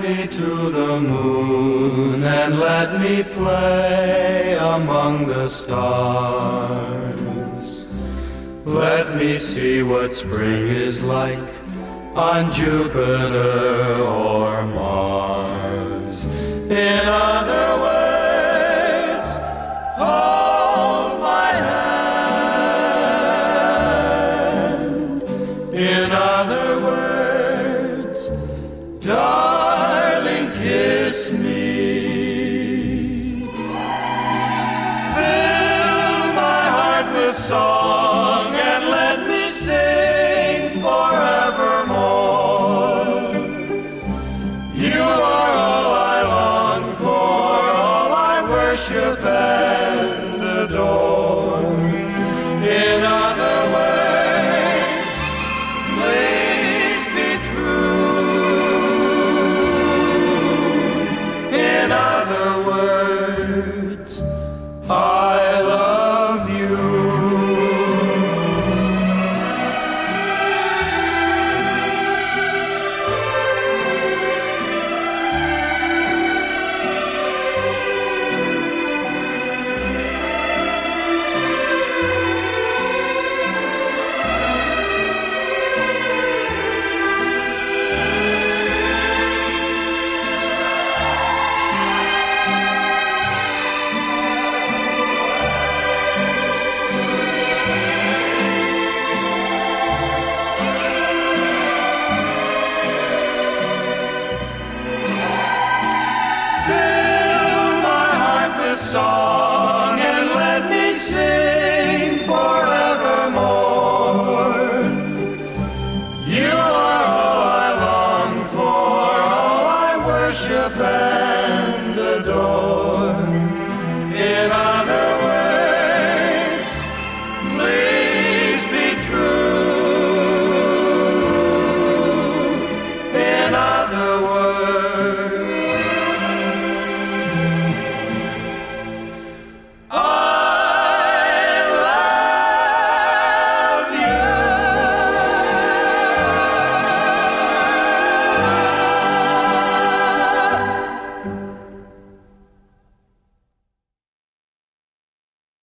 me to the moon and let me play among the stars. Let me see what spring is like on Jupiter or Mars. In other words, hold my hand. In other words, darling, kiss me. Fill my heart with song